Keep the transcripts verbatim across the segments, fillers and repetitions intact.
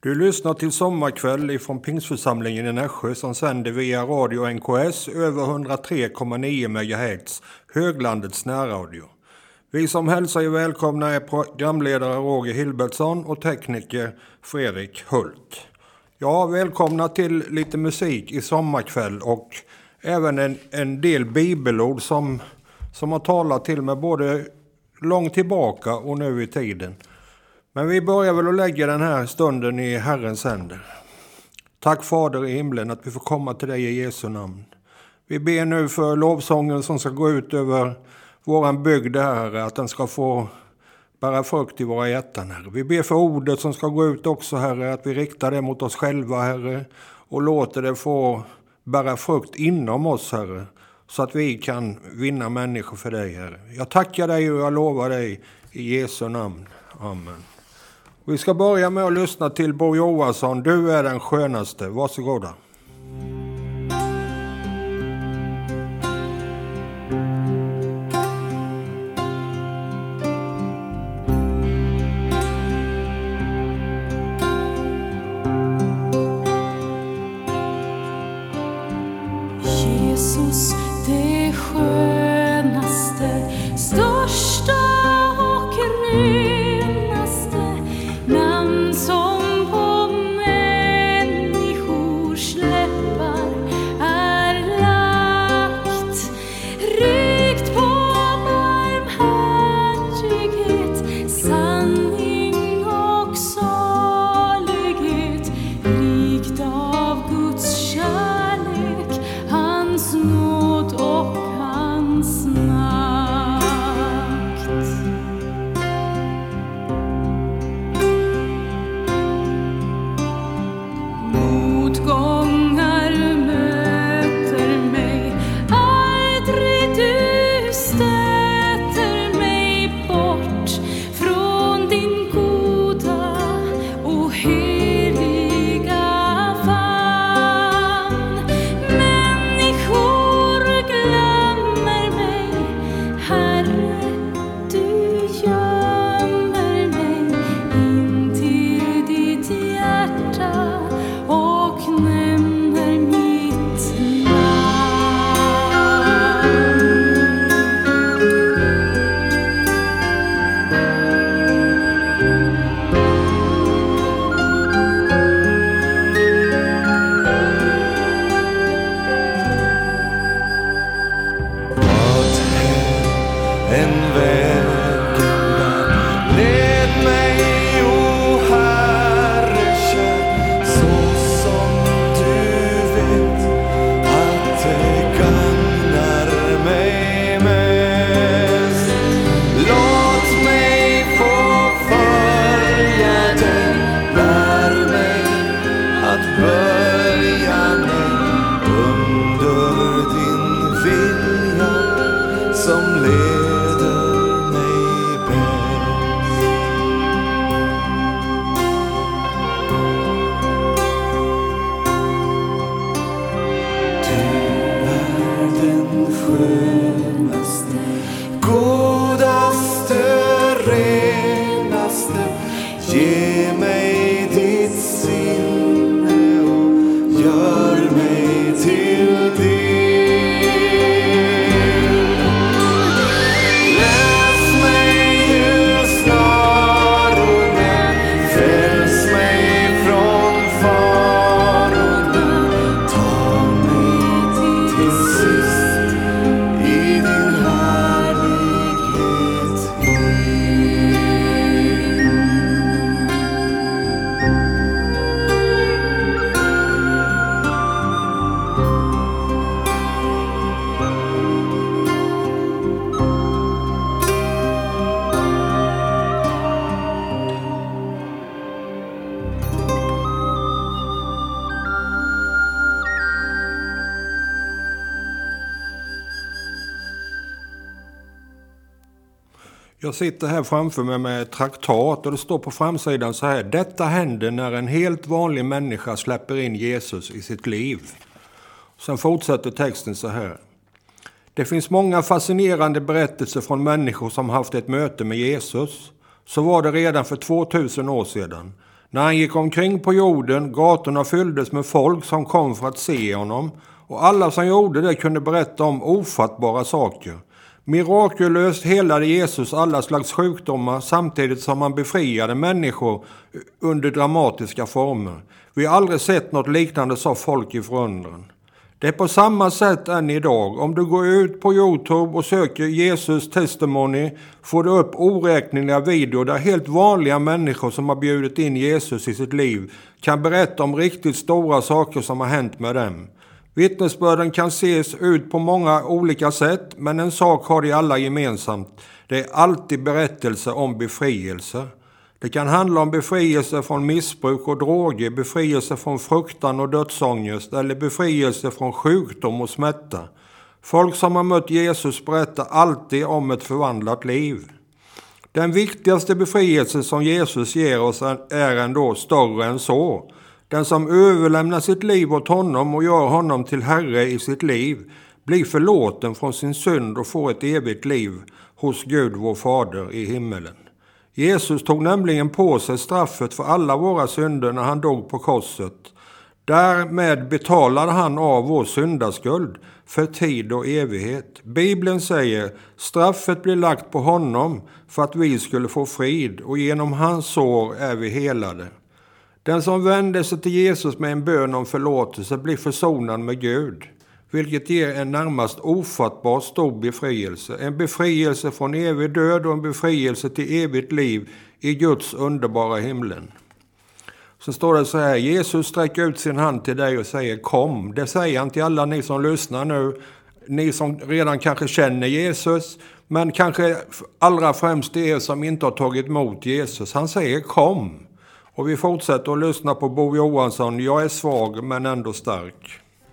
Du lyssnar till Sommarkväll ifrån Pingstförsamlingen i Nässjö som sänder via radio N K S över hundratre komma nio megahertz, höglandets närradio. Vi som hälsar er välkomna är programledare Roger Hilbertsson och tekniker Fredrik Hult. Ja, välkomna till lite musik i Sommarkväll och även en, en del bibelord som, som har talat till mig både långt tillbaka och nu i tiden. Men vi börjar väl att lägga den här stunden i Herrens händer. Tack Fader i himlen att vi får komma till dig i Jesu namn. Vi ber nu för lovsången som ska gå ut över våran bygd, Herre, att den ska få bära frukt i våra hjärtan, Herre. Vi ber för ordet som ska gå ut också, Herre, att vi riktar det mot oss själva, Herre, och låter det få bära frukt inom oss, Herre, så att vi kan vinna människor för dig, Herre. Jag tackar dig och jag lovar dig i Jesu namn. Amen. Vi ska börja med att lyssna till Bo Johansson. Du är den skönaste. Varsågoda. Jesus, det skönaste, största och renaste namn som på människors läppar är lagt, rikt på barmhärtighet, sanning och salighet, rikt av Guds kärlek, hans nåd och hans makt. Motgångar möter mig, aldrig du stöter mig bort från din goda och heliga famn. Människor glömmer mig, Herre, du gömmer mig in till ditt hjärta och nämner mitt En väg led mig, o Herre kär, så som du vet att det gagnar mig mest. Låt mig få följa dig, lär mig att böja mig under din vilja som leder mig bäst. Du är den skönaste, godaste, renaste. Ge mig ditt sinne och gör mig till din. Läs mig ur snarorna, fräls mig från farorna. Ta mig till sist i din härlighet in. Jag sitter här framför mig med ett traktat och det står på framsidan så här: detta händer när en helt vanlig människa släpper in Jesus i sitt liv. Sen fortsätter texten så här: det finns många fascinerande berättelser från människor som haft ett möte med Jesus. Så var det redan för tvåtusen år sedan. När han gick omkring på jorden, gatorna fylldes med folk som kom för att se honom, och alla som gjorde det kunde berätta om ofattbara saker. Mirakulöst helade Jesus alla slags sjukdomar samtidigt som han befriade människor under dramatiska former. Vi har aldrig sett något liknande, sa folk i förundran. Det är på samma sätt än idag. Om du går ut på YouTube och söker Jesus testimony får du upp oräkneliga videor där helt vanliga människor som har bjudit in Jesus i sitt liv kan berätta om riktigt stora saker som har hänt med dem. Vittnesbörden kan ses ut på många olika sätt, men en sak har de alla gemensamt. Det är alltid berättelse om befrielse. Det kan handla om befrielse från missbruk och droger, befrielse från fruktan och dödsångest eller befrielse från sjukdom och smärta. Folk som har mött Jesus berättar alltid om ett förvandlat liv. Den viktigaste befrielse som Jesus ger oss är ändå större än så. Den som överlämnar sitt liv åt honom och gör honom till Herre i sitt liv blir förlåten från sin synd och får ett evigt liv hos Gud vår Fader i himmelen. Jesus tog nämligen på sig straffet för alla våra synder när han dog på korset. Därmed betalade han av vår syndaskuld för tid och evighet. Bibeln säger, straffet blir lagt på honom för att vi skulle få frid, och genom hans sår är vi helade. Den som vänder sig till Jesus med en bön om förlåtelse blir försonad med Gud, vilket ger en närmast ofattbar stor befrielse. En befrielse från evig död och en befrielse till evigt liv i Guds underbara himlen. Så står det så här, Jesus sträcker ut sin hand till dig och säger kom. Det säger han till alla ni som lyssnar nu, ni som redan kanske känner Jesus, men kanske allra främst er som inte har tagit emot Jesus. Han säger kom. Och vi fortsätter att lyssna på Bo Johansson. Jag är svag men ändå stark.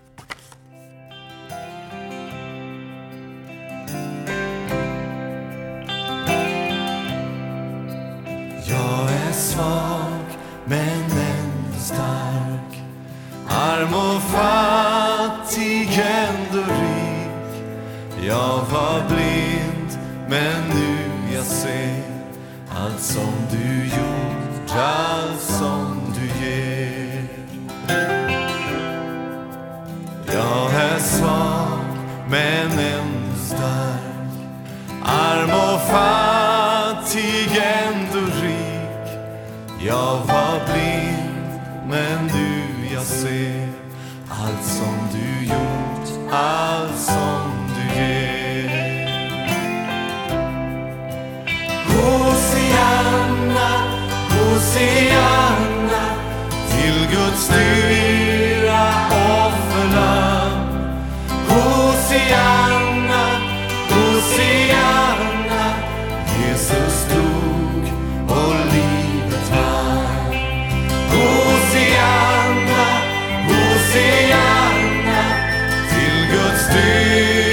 Jag är svag men ändå stark, arm och fattig ändå rik. Jag var blind men nu jag ser allt som du gjort, allt som du ger. Jag är svag men ändå stark, arm och fattig ändå rik. Jag var blind men nu jag ser allt som du gjort, allt som du ger. Hosianna, Hosianna, till Guds dyra offerlamm. Hosianna, Hosianna, Jesus dog och livet vann. Hosianna, Hosianna, till Guds dyra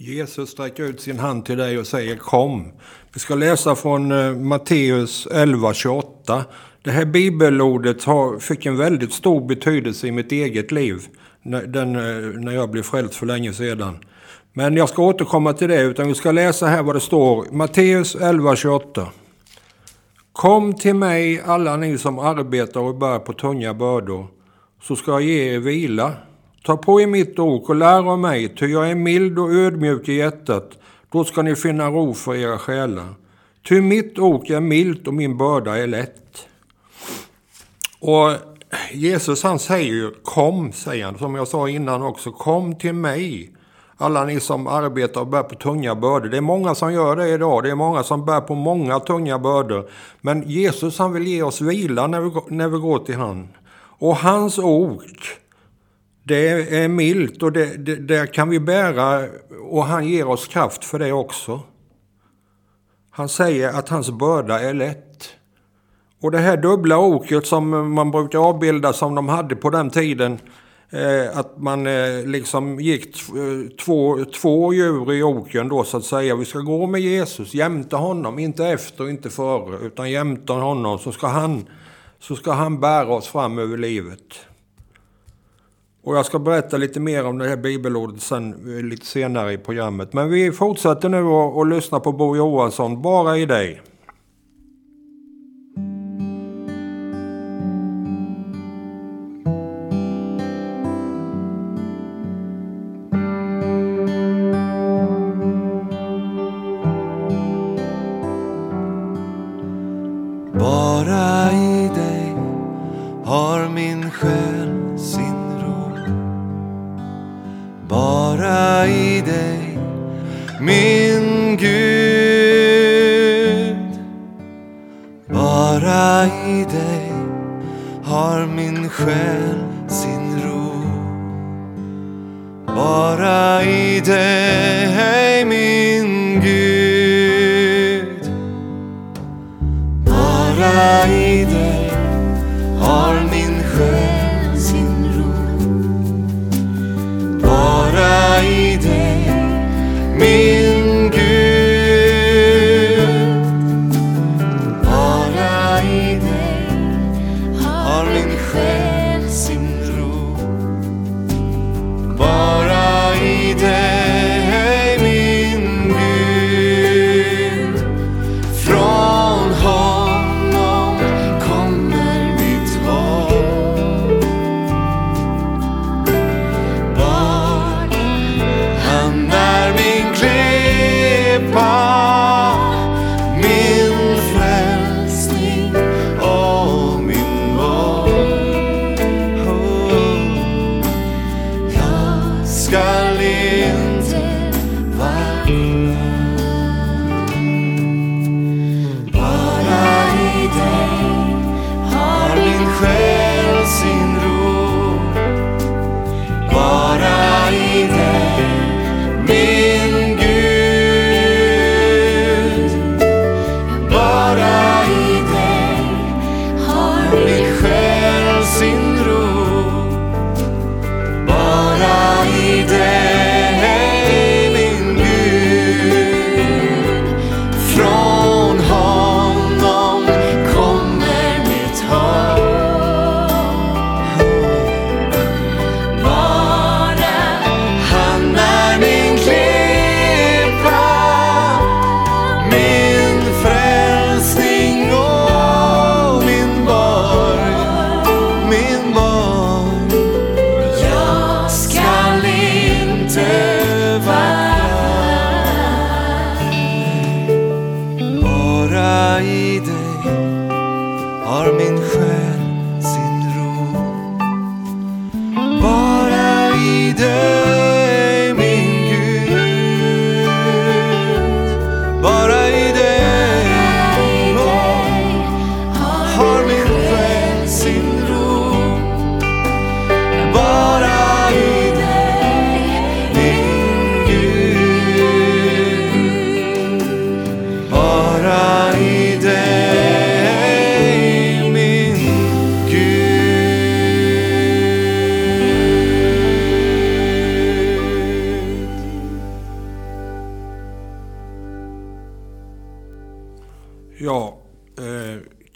Jesus sträcker ut sin hand till dig och säger kom. Vi ska läsa från eh, Matteus elva tjugoåtta. Det här bibelordet har, fick en väldigt stor betydelse i mitt eget liv när, den, eh, när jag blev frälst för länge sedan. Men jag ska återkomma till det, utan vi ska läsa här vad det står. Matteus elva tjugoåtta. Kom till mig alla ni som arbetar och bär på tunga bördor, så ska jag ge er vila. Ta på er mitt ok och lär av mig, ty jag är mild och ödmjuk i hjärtat. Då ska ni finna ro för era själar. Ty mitt ok är milt och min börda är lätt. Och Jesus han säger ju, kom, säger han, som jag sa innan också, kom till mig. Alla ni som arbetar och bär på tunga bördor. Det är många som gör det idag. Det är många som bär på många tunga bördor. Men Jesus han vill ge oss vila när vi, när vi går till han. Och hans ok, det är milt och det, det, det kan vi bära, och han ger oss kraft för det också. Han säger att hans börda är lätt. Och det här dubbla oket som man brukar avbilda som de hade på den tiden, eh, att man eh, liksom gick t- två, två djur i oken då så att säga. Vi ska gå med Jesus, jämta honom, inte efter, inte före, utan jämta honom, så ska han, så ska han bära oss fram över livet. Och jag ska berätta lite mer om det här bibelordet sen, lite senare i programmet. Men vi fortsätter nu att, att lyssna på Bo Johansson, Bara i dig. Bara i dig har min själ sin ro. Bara i dig, min Gud. Bara i dig har min själ sin ro. Bara i dig, min Gud. Bara i dig har min själ sin ro. Bara i dig, min Gud. Bara i dig har min själ sin ro. Bara i dig, min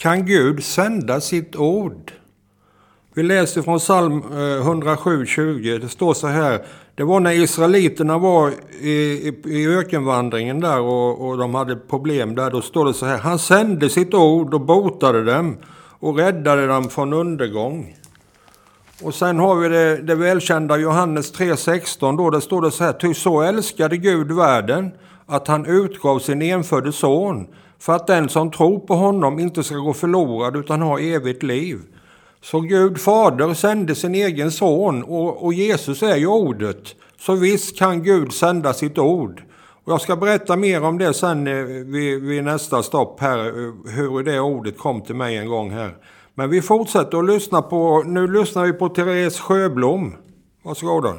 kan Gud sända sitt ord. Vi läser från psalm hundrasju tjugo. Det står så här. Det var när israeliterna var i, i, i ökenvandringen där och, och de hade problem där. Då står det så här. Han sände sitt ord och botade dem och räddade dem från undergång. Och sen har vi det, det välkända Johannes tre sexton. Då det står det så här. Ty så älskade Gud världen att han utgav sin enfödde son. För att den som tror på honom inte ska gå förlorad utan ha evigt liv. Så Gud fader sände sin egen son och, och Jesus är ju ordet. Så visst kan Gud sända sitt ord. Och jag ska berätta mer om det sen vid, vid nästa stopp här. Hur det ordet kom till mig en gång här. Men vi fortsätter att lyssna på, nu lyssnar vi på Therese Sjöblom. Varsågoda.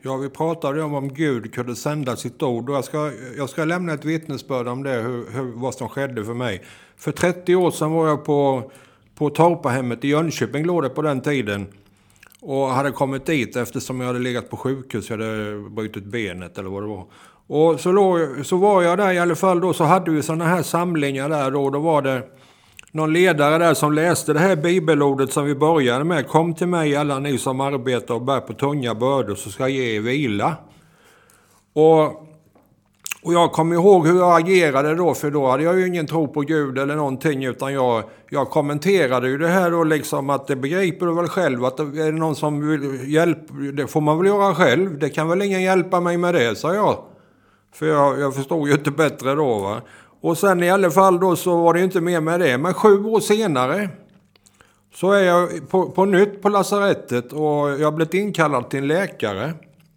Ja, vi pratade om om Gud kunde sända sitt ord och jag ska, jag ska lämna ett vittnesbörd om det, hur, hur, vad som skedde för mig. För trettio år sedan var jag på, på Torpahemmet i Jönköping, låg det på den tiden. Och hade kommit dit eftersom jag hade legat på sjukhus, jag hade brutit benet eller vad det var. Och så, låg, så var jag där i alla fall då, så hade vi sådana här samlingar där då. Då var det någon ledare där som läste det här bibelordet som vi började med. Kom till mig alla ni som arbetar och bär på tunga bördor, så ska jag ge er vila. Och, och jag kommer ihåg hur jag agerade då, för då hade jag ju ingen tro på Gud eller någonting, utan jag, jag kommenterade ju det här då liksom, att det begriper du väl själv, att är det någon som vill hjälpa, det får man väl göra själv, det kan väl ingen hjälpa mig med det, sa jag. För jag, jag förstod ju inte bättre då, va. Och sen i alla fall då så var det ju inte mer med det. Men sju år senare så är jag på, på nytt på lasarettet och jag har blivit inkallad till en läkare.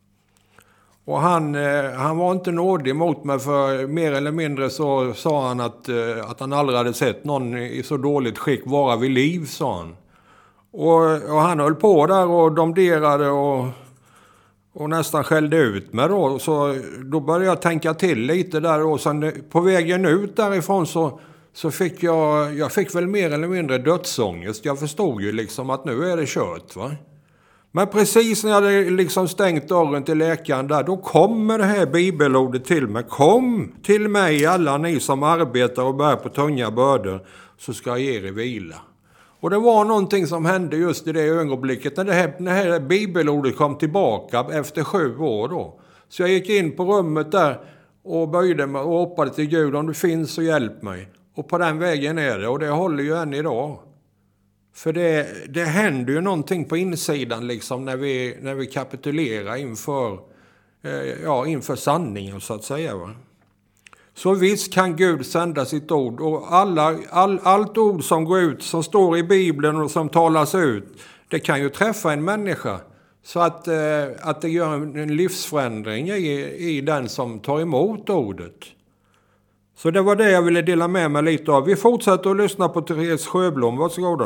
Och han, eh, han var inte nådig mot mig, för mer eller mindre så sa han att, eh, att han aldrig hade sett någon i så dåligt skick vara vid liv, sa han. Och, och han höll på där och domderade och... Och nästan skällde ut mig då. Så då började jag tänka till lite där. Och sen på vägen ut därifrån så, så fick jag... Jag fick väl mer eller mindre dödsångest. Jag förstod ju liksom att nu är det kört, va. Men precis när jag hade liksom stängt dörren till läkaren där, då kommer det här bibelordet till mig. Kom till mig alla ni som arbetar och bär på tunga bördor, så ska jag ge er vila. Och det var någonting som hände just i det ögonblicket när det här, när det här bibelordet kom tillbaka efter sju år då. Så jag gick in på rummet där och böjde mig och hoppade till Gud, om du finns så hjälp mig. Och på den vägen är det, och det håller ju än idag. För det, det händer ju någonting på insidan liksom när vi, när vi kapitulerar inför, eh, ja, inför sanningen så att säga, va. Så visst kan Gud sända sitt ord, och alla, all, allt ord som går ut, som står i Bibeln och som talas ut, det kan ju träffa en människa. Så att, eh, att det gör en livsförändring i, i den som tar emot ordet. Så det var det jag ville dela med mig lite av. Vi fortsätter att lyssna på Therese Sjöblom, varsågoda.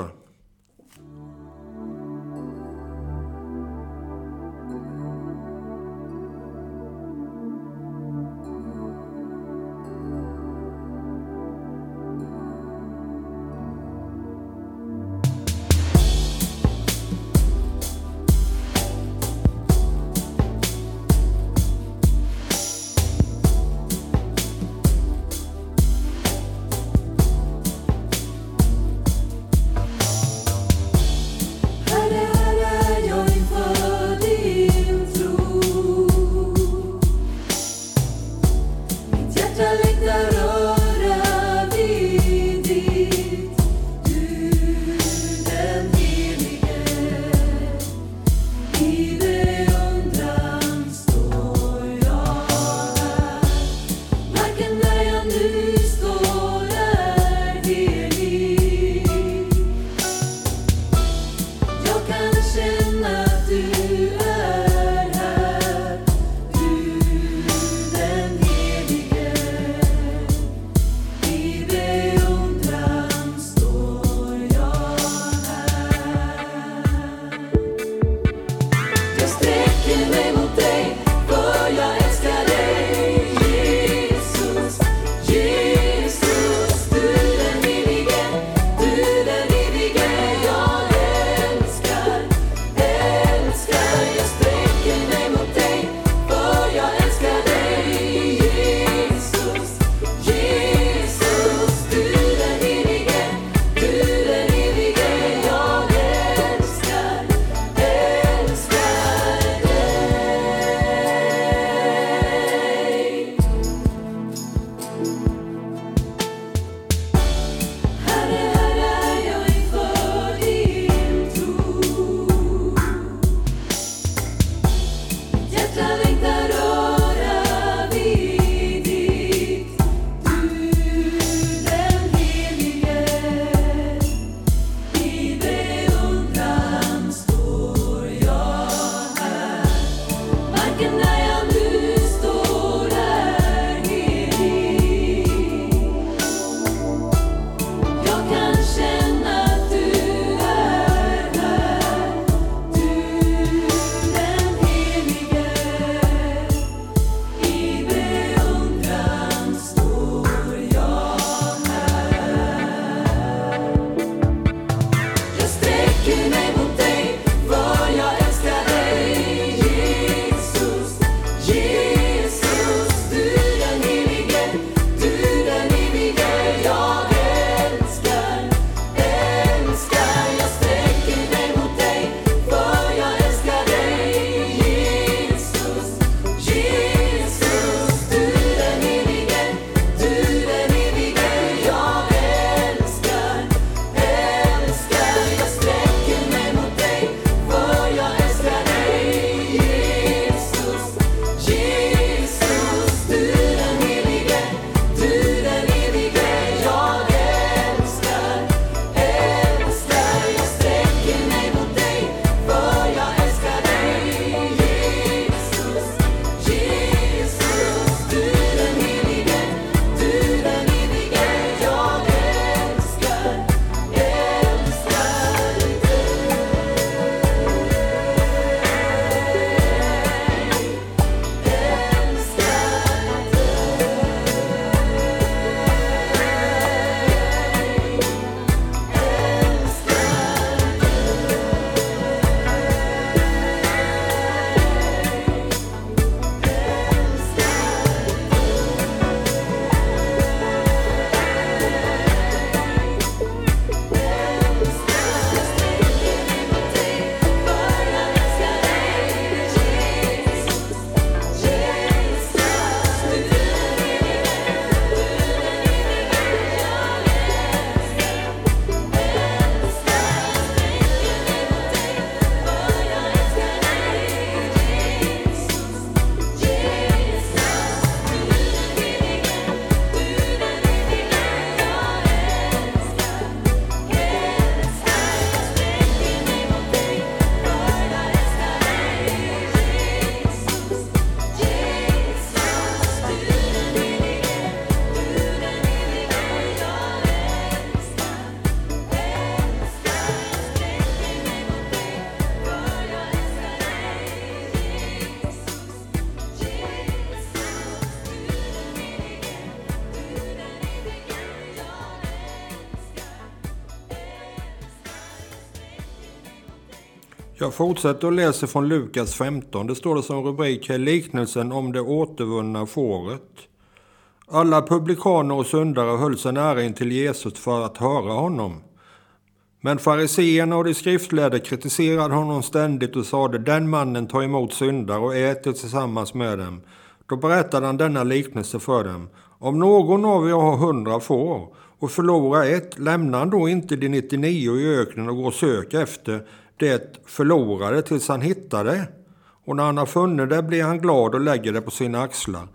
Jag fortsätter att läsa från Lukas femton. Det står det som rubrik här, liknelsen om det återvunna fåret. Alla publikaner och syndare höll sig nära in till Jesus för att höra honom. Men fariseerna och de skriftlärda kritiserade honom ständigt och sade, den mannen tar emot syndare och äter tillsammans med dem. Då berättade han denna liknelse för dem. Om någon av er har hundra får och förlorar ett, lämnar han då inte de nittionio i öknen och går och söker efter det förlorade tills han hittar det. Och när han har funnit det blir han glad och lägger det på sina axlar.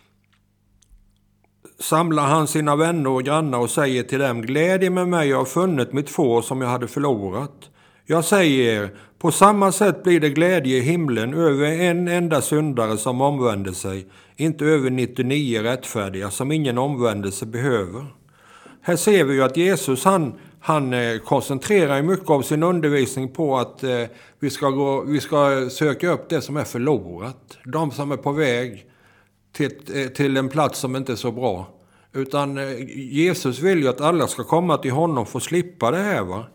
Samlar han sina vänner och grannar och säger till dem, glädje med mig, jag har funnit mitt får som jag hade förlorat. Jag säger er, på samma sätt blir det glädje i himlen över en enda syndare som omvänder sig, inte över nittionio rättfärdiga som ingen omvändelse behöver. Här ser vi ju att Jesus han, han koncentrerar mycket av sin undervisning på att eh, vi, ska gå, vi ska söka upp det som är förlorat. De som är på väg till, till en plats som inte är så bra. Utan eh, Jesus vill ju att alla ska komma till honom för att slippa det här, va?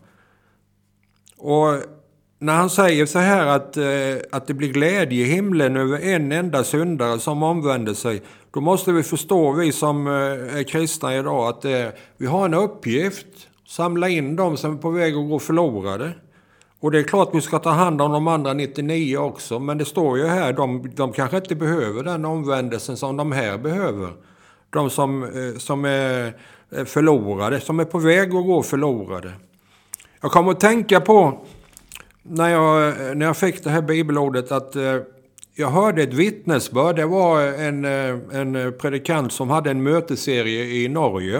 Och när han säger så här att, eh, att det blir glädje i himlen över en enda syndare som omvänder sig, då måste vi förstå, vi som eh, är kristna idag, att eh, vi har en uppgift, samla in dem som är på väg att gå förlorade. Och det är klart vi ska ta hand om de andra nittionio också, men det står ju här, de, de kanske inte behöver den omvändelsen som de här behöver. De som, eh, som är förlorade, som är på väg att gå förlorade. Jag kommer att tänka på, när jag, när jag fick det här bibelordet, att eh, jag hörde ett vittnesbörd. Det var en, en predikant som hade en möteserie i Norge.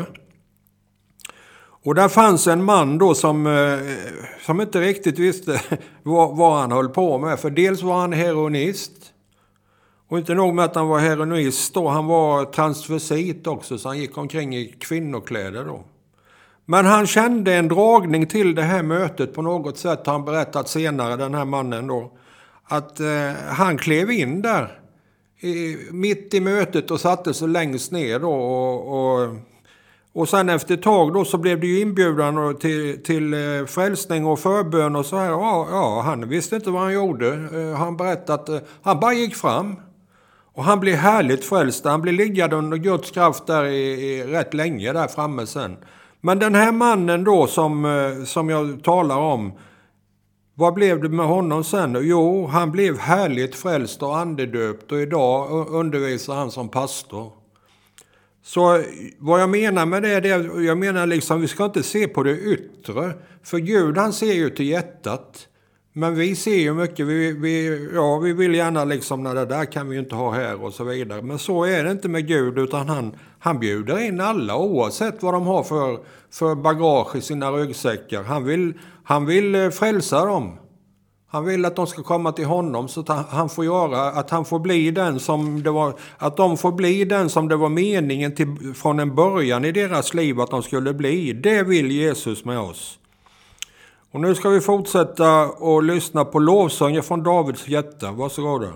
Och där fanns en man då som, eh, som inte riktigt visste vad, vad han höll på med. För dels var han heroinist. Och inte nog med att han var heroinist då, han var transvestit också, så han gick omkring i kvinnokläder då. Men han kände en dragning till det här mötet på något sätt, har han berättat senare, den här mannen då. Att eh, han klev in där i, mitt i mötet och satte sig längst ner då. Och, och, och sen efter ett tag då så blev det ju inbjudan till, till eh, frälsning och förbön och så här. Ja, ja, han visste inte vad han gjorde. Eh, han berättade att eh, han bara gick fram. Och han blev härligt frälst. Han blev liggande under Guds kraft där i, i rätt länge där framme sen. Men den här mannen då som, som jag talar om, vad blev det med honom sen? Jo, han blev härligt frälst och andedöpt och idag undervisar han som pastor. Så vad jag menar med det är, det, jag menar liksom vi ska inte se på det yttre. För Gud han ser ju till hjärtat. Men vi ser ju mycket, vi, vi, ja, vi vill gärna liksom, när det där kan vi ju inte ha här och så vidare. Men så är det inte med Gud, utan han, han bjuder in alla oavsett vad de har för, för bagage i sina ryggsäckar. Han vill, han vill frälsa dem. Han vill att de ska komma till honom så att han får göra, att han får bli den som det var, att de får bli den som det var meningen till, från en början i deras liv att de skulle bli. Det vill Jesus med oss. Och nu ska vi fortsätta och lyssna på lovsånger från Davids hjärta. Varsågoda.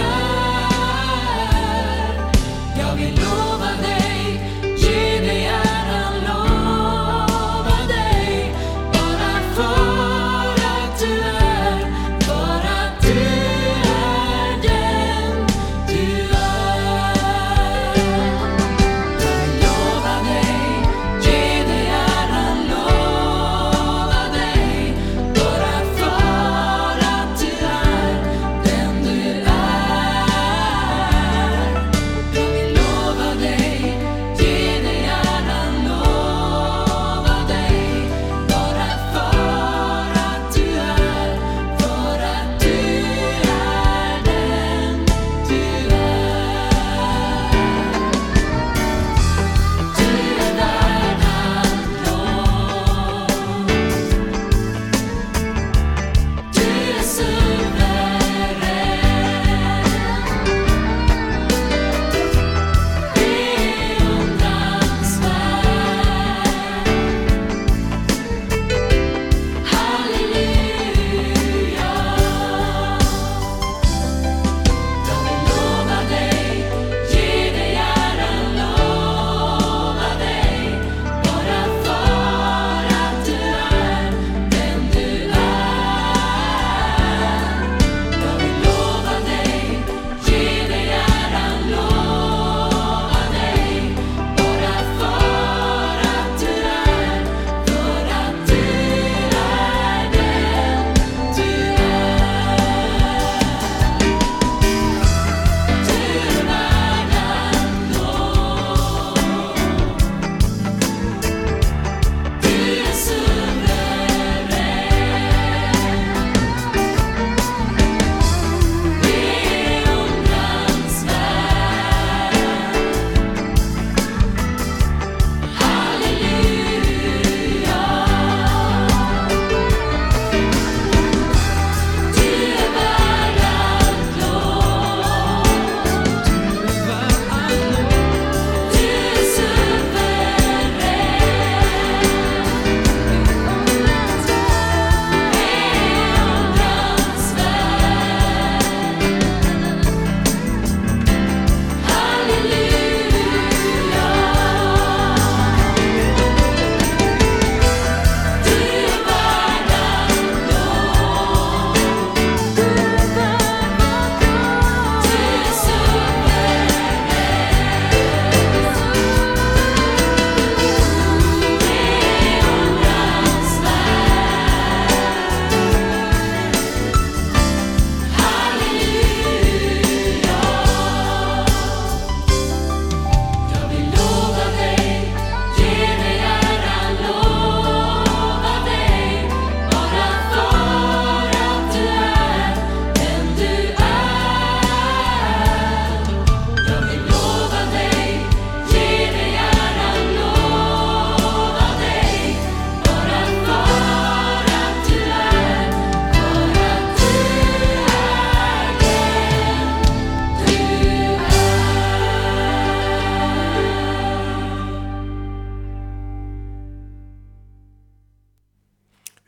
Ge dig ära.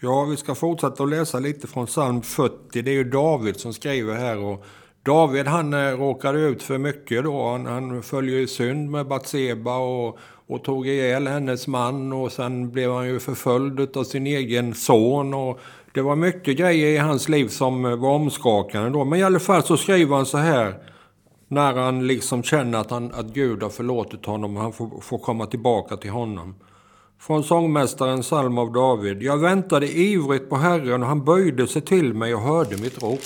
Ja, vi ska fortsätta att läsa lite från psalm fyrtio. Det är ju David som skriver här. Och David han eh, råkade ut för mycket då. Han, han följer i synd med Batseba och, och tog ihjäl hennes man. Och sen blev han ju förföljd av sin egen son. Och det var mycket grejer i hans liv som var omskakande då. Men i alla fall så skriver han så här. När han liksom känner att, han, att Gud har förlåtit honom och han får, får komma tillbaka till honom. Från sångmästaren psalm av David. Jag väntade ivrigt på Herren och han böjde sig till mig och hörde mitt rop.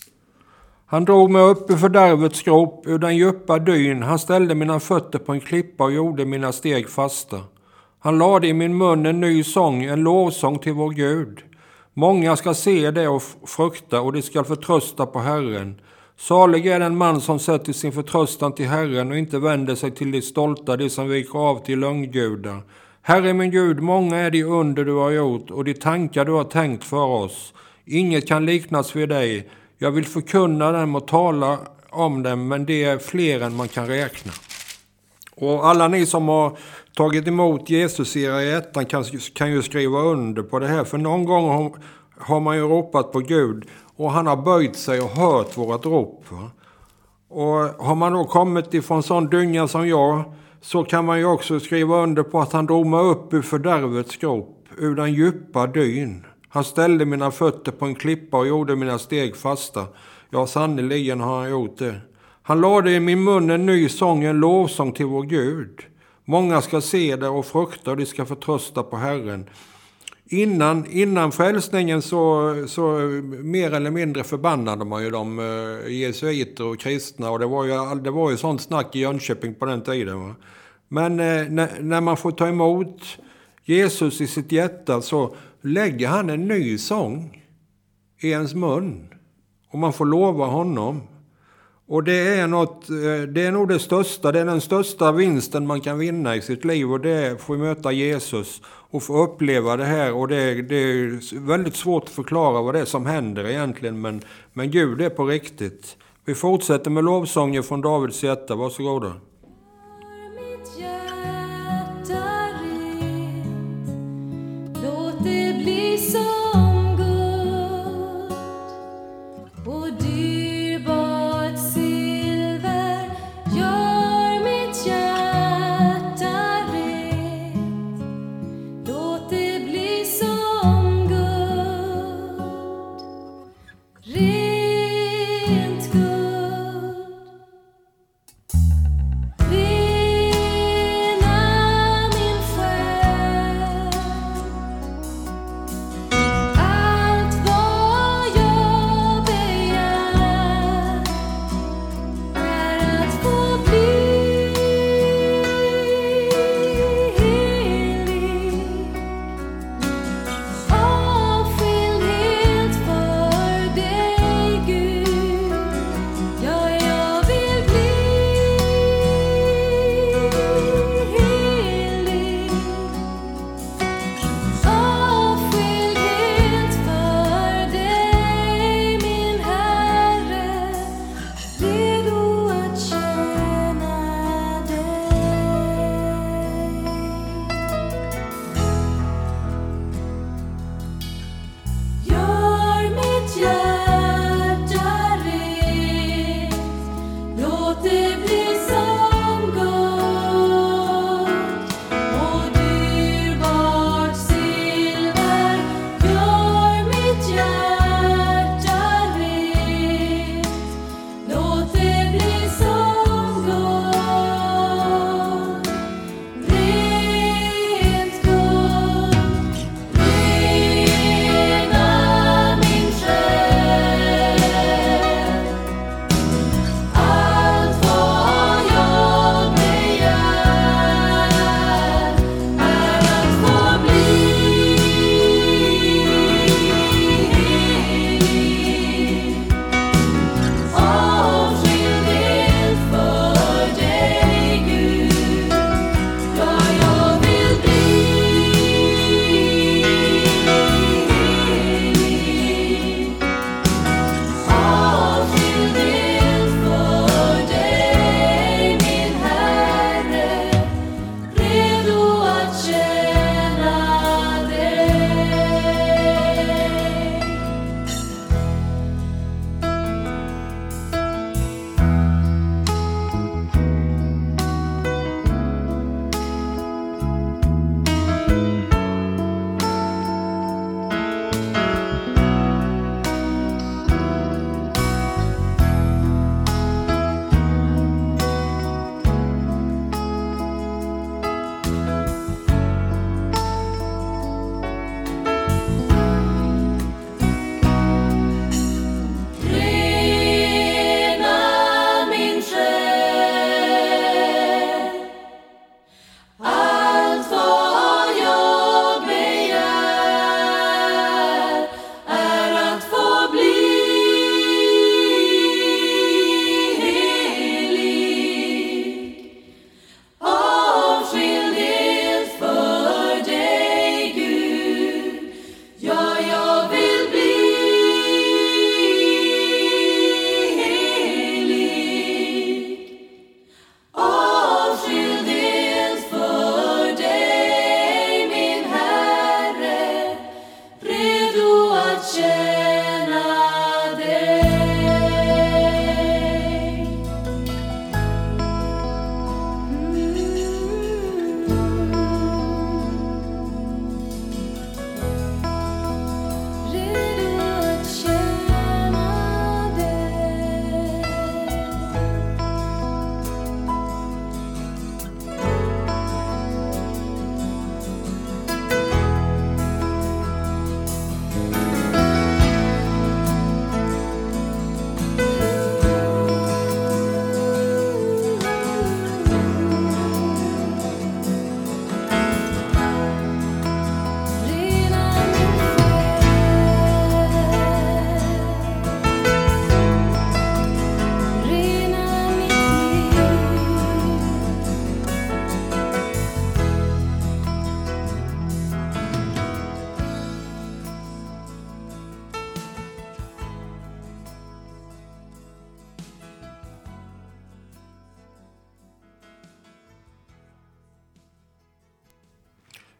Han drog mig upp ur fördärvets grop, ur den djupa dyn. Han ställde mina fötter på en klippa och gjorde mina steg fasta. Han lade i min mun en ny sång, en lovsång till vår Gud. Många ska se det och frukta och de ska förtrösta på Herren. Salig är den man som sätter sin förtröstan till Herren och inte vänder sig till de stolta, de som viker av till lögngudar. Herre min Gud, många är de under du har gjort och de tankar du har tänkt för oss. Inget kan liknas vid dig. Jag vill förkunna dem och tala om dem, men det är fler än man kan räkna. Och alla ni som har tagit emot Jesus i era hjärtan kan, kan ju skriva under på det här. För någon gång har, har man ju ropat på Gud och han har böjt sig och hört vårat rop. Va? Och har man då kommit ifrån sån dynga som jag, så kan man ju också skriva under på att han drog mig upp ur fördärvets grop, ur den djupa dyn. Han ställde mina fötter på en klippa och gjorde mina steg fasta. Ja, sannoliken har han gjort det. Han lade i min mun en ny sång, en lovsång till vår Gud. Många ska se det och frukta och de ska förtrösta på Herren. Innan, innan frälsningen så, så mer eller mindre förbannade man ju de uh, jesuiter och kristna. Och det var ju, det var ju sånt snack i Jönköping på den tiden. Va? Men uh, när, när man får ta emot Jesus i sitt hjärta så lägger han en ny sång i ens mun. Och man får lova honom. Och det är, något, det är nog det största, det är den största vinsten man kan vinna i sitt liv. Och det är att få möta Jesus och få uppleva det här. Och det är, det är väldigt svårt att förklara vad det är som händer egentligen. Men, men Gud är på riktigt. Vi fortsätter med lovsången från Davids hjärta. Varsågoda.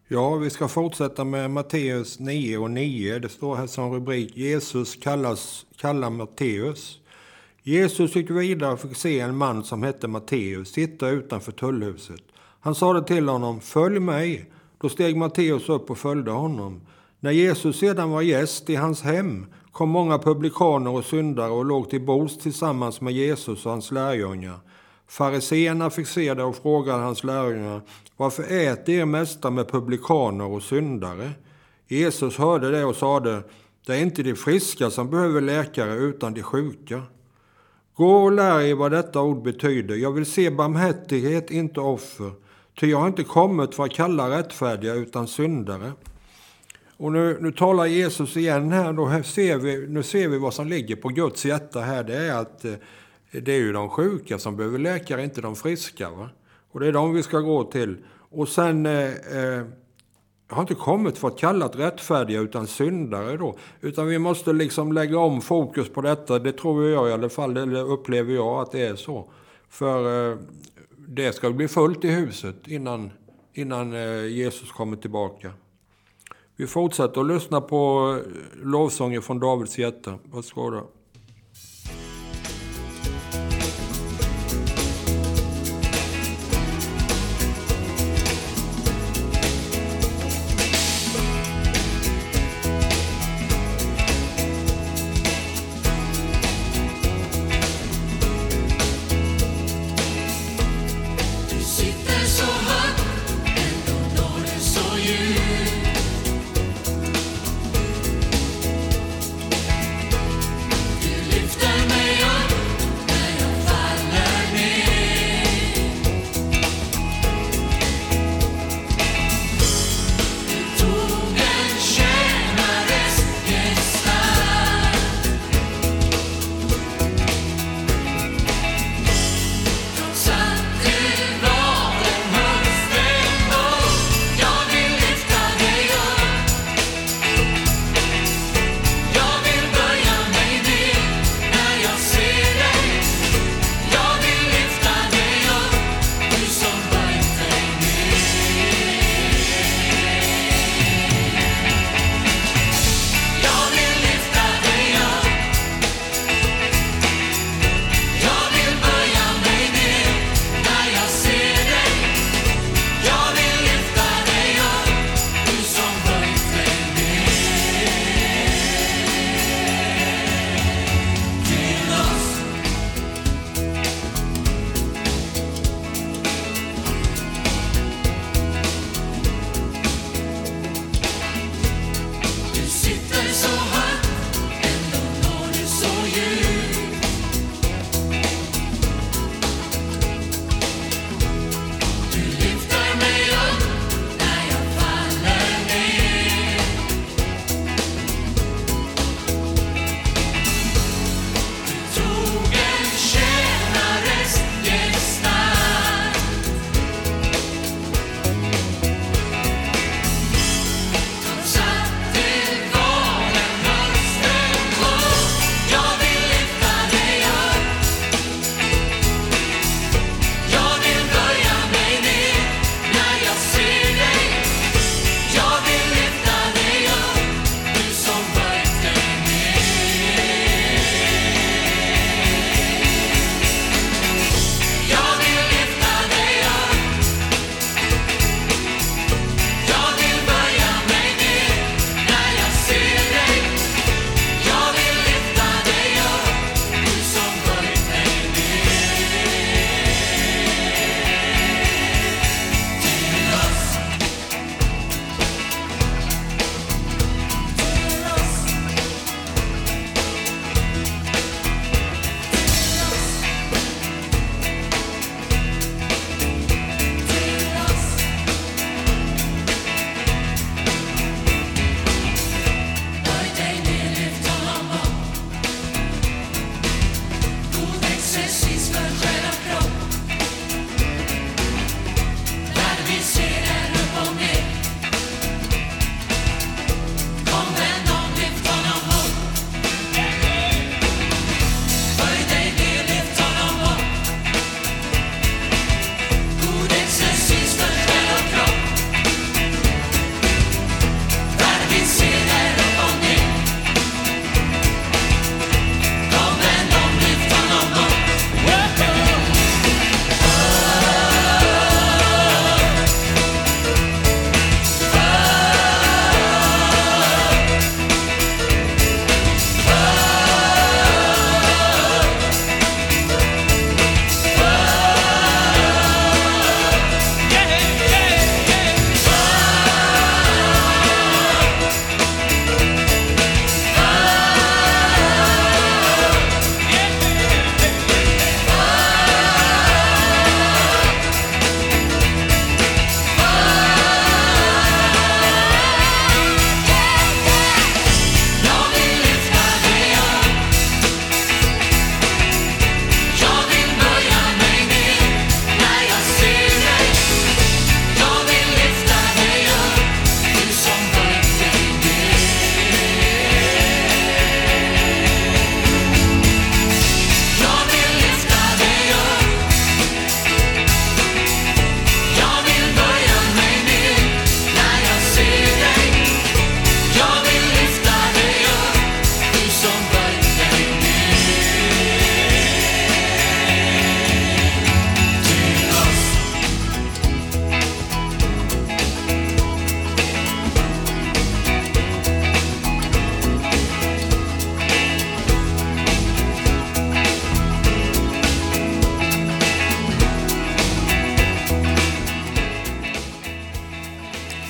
Ja, vi ska fortsätta med Matteus nio och nio. Det står här som rubrik: Jesus kallas, kallar Matteus. Jesus gick vidare och fick se en man som hette Matteus sitta utanför tullhuset. Han sade till honom: följ mig. Då steg Matteus upp och följde honom. När Jesus sedan var gäst i hans hem kom många publikaner och syndare och låg till bords tillsammans med Jesus och hans lärjungar. Fariseerna fick se det och frågade hans lärjungar: varför äter er mästare med publikaner och syndare? Jesus hörde det och sade: det är inte de friska som behöver läkare utan de sjuka. Gå och lär er vad detta ord betyder. Jag vill se barmhärtighet, inte offer. Ty jag har inte kommit för att kalla rättfärdiga utan syndare. Och nu, nu talar Jesus igen här. Då här ser vi, nu ser vi vad som ligger på Guds hjärta här. Det är att eh, det är ju de sjuka som behöver läkare, inte de friska. Va? Och det är de vi ska gå till. Och sen... Eh, eh, Jag har inte kommit för att kalla ett rättfärdiga utan syndare då. Utan vi måste liksom lägga om fokus på detta. Det tror jag i alla fall. Eller upplever jag att det är så. För eh, det ska bli fullt i huset innan, innan eh, Jesus kommer tillbaka. Vi fortsätter att lyssna på lovsånger från Davids hjärta. Varsågoda. Sitter så högt, ändå når du så djupt.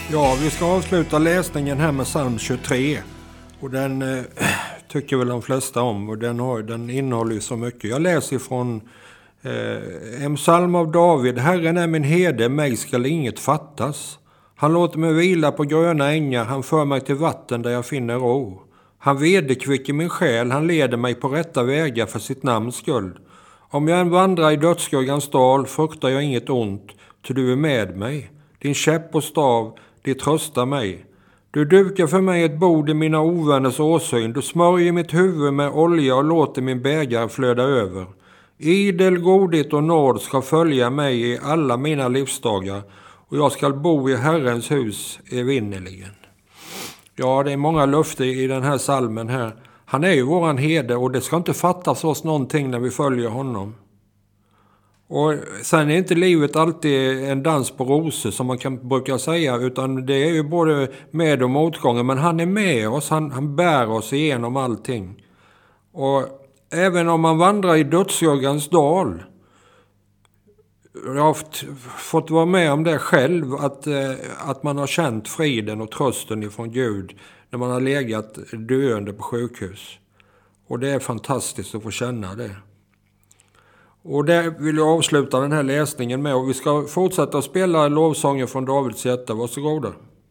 Ja, vi ska avsluta läsningen här med psalm tjugotre. Och den eh, tycker väl de flesta om. Och den, har, den innehåller ju så mycket. Jag läser från eh, en psalm av David. Herren är min herde, mig skall inget fattas. Han låter mig vila på gröna ängar. Han för mig till vatten där jag finner ro. Han vederkvicker min själ. Han leder mig på rätta vägar för sitt namns skull. Om jag än vandrar i dödsskuggans dal fruktar jag inget ont. Ty du är med mig. Din käpp och stav, det tröstar mig. Du dukar för mig ett bord i mina ovänners åsyn. Du smörjer mitt huvud med olja och låter min bägare flöda över. Idel godhet och nåd ska följa mig i alla mina livsdagar. Och jag ska bo i Herrens hus evinnerligen. Ja, det är många löften i den här salmen här. Han är ju våran herde och det ska inte fattas oss någonting när vi följer honom. Och sen är inte livet alltid en dans på rosor som man kan brukar säga, utan det är ju både med- och motgångar. Men han är med oss, han, han bär oss igenom allting. Och även om man vandrar i dödsskuggans dal, jag har fått vara med om det själv, att, att man har känt friden och trösten ifrån Gud när man har legat döende på sjukhus. Och det är fantastiskt att få känna det. Och det vill jag avsluta den här läsningen med, och vi ska fortsätta att spela lovsånger från Davids hjärta. Varsågoda.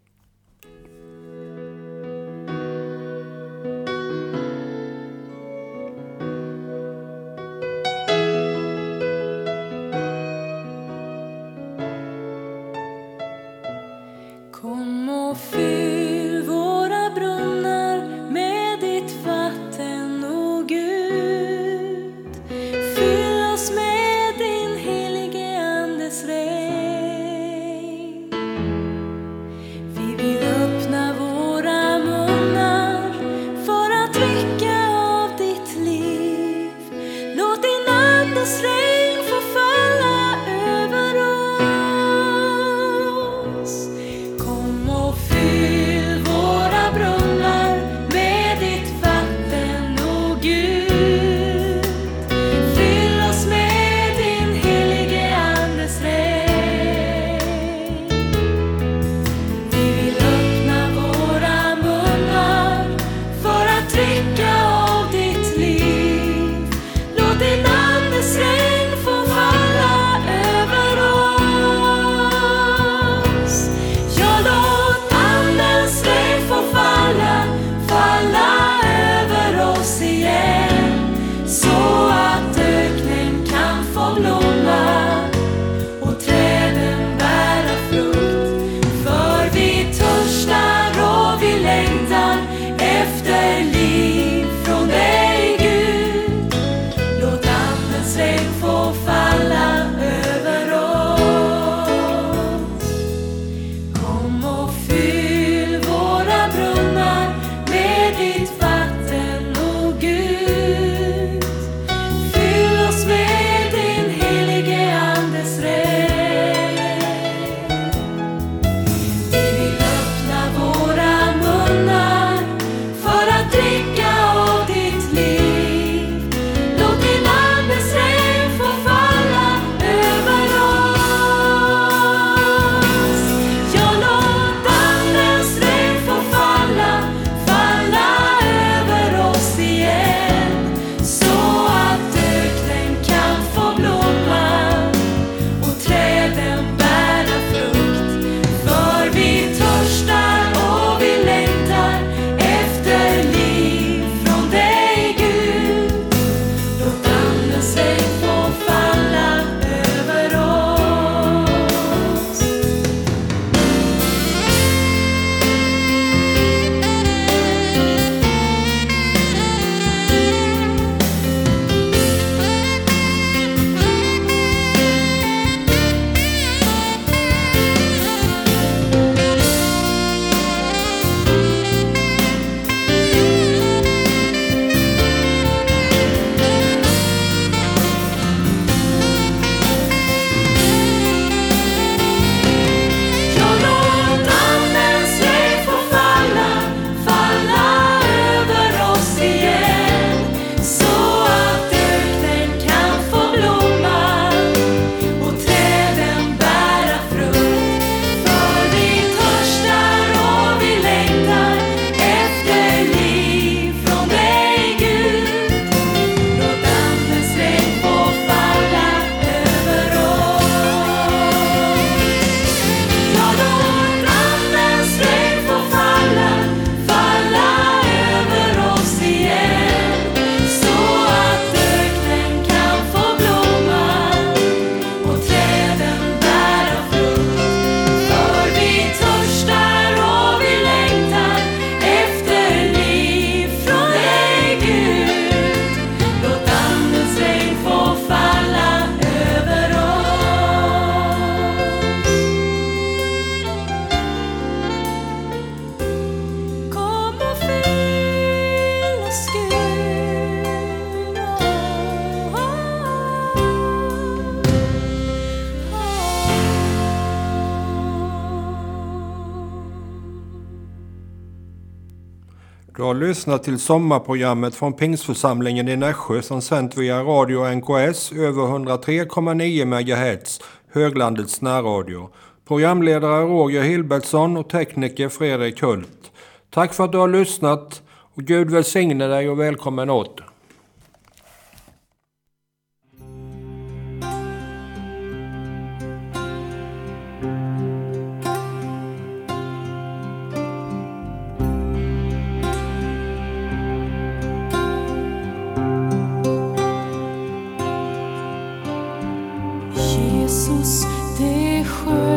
Kom och fyll våra brunnar med ditt vatten, o Gud. Fyll oss med din helige andes regn. Du har lyssnat till sommarprogrammet från Pingstförsamlingen i Nässjö som sänt via radio N K S över hundratre komma nio megahertz, höglandets närradio. Programledare Roger Hilbertsson och tekniker Fredrik Hult. Tack för att du har lyssnat och Gud välsigne dig och välkommen åter. Jesus, det är skönt